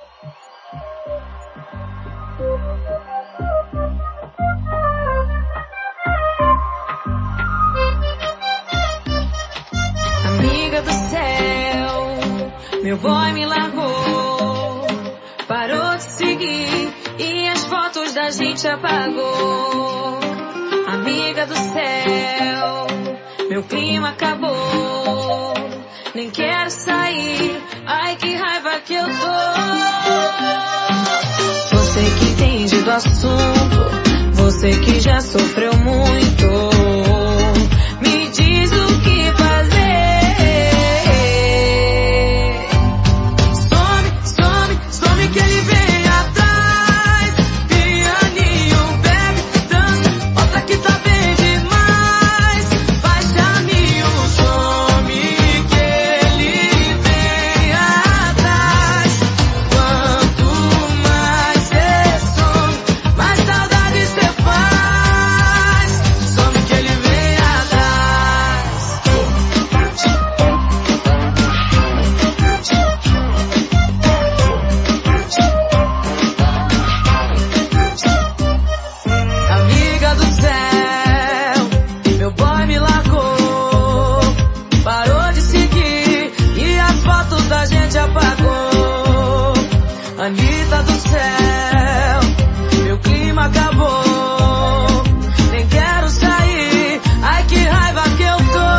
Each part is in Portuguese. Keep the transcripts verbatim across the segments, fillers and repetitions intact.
Amiga do céu, meu boy me largou, parou de seguir e as fotos da gente apagou. Amiga do céu, meu clima acabou, nem quero sair, ai que raiva que eu tô. Você que entende do assunto, você que já sofreu muito, me diz o que fazer. Some, some, some que ele vem atrás. Pianinho, bebe, dança, outra que tá bem demais. Faz caminho, some que ele vem atrás. Quanto mais cê some, mais saudade cê faz. Some que ele vem atrás. Amiga do céu, meu boy me largou, parou de seguir e as fotos da gente apagou. Anitta do céu, meu clima acabou, nem quero sair, ai que raiva que eu tô.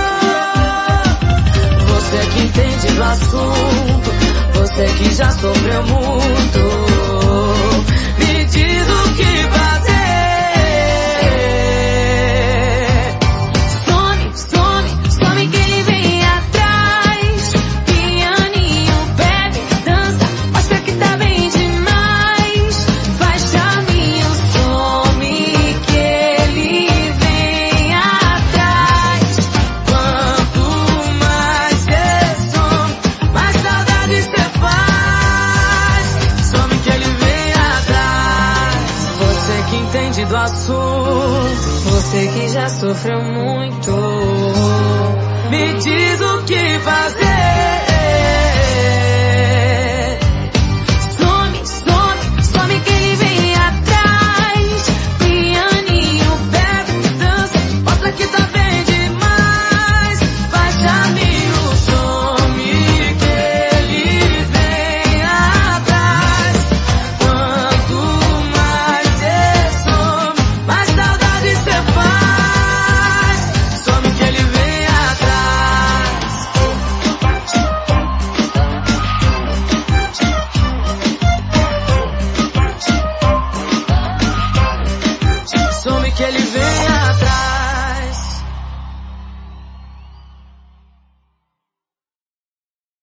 Você que entende do assunto, você que já sofreu muito, me diz o que fazer. Some, some, some que ele vem atrás. Pianinho, bebe, dança, mostra que tá bem demais. Faz caminho, some que ele vem atrás. Quanto mais cê some, mais saudade cê faz. Some que ele vem atrás. Você que entende do assunto, você que já sofreu muito, me diz o que fazer. Some, some, some que ele vem atrás. Pianinho, bebe, dança, mostra que tá bem demais. Faz caminho, some que ele vem atrás. Quanto mais cê some, mais saudade cê faz. Some que ele vem atrás. Some que ele vem atrás.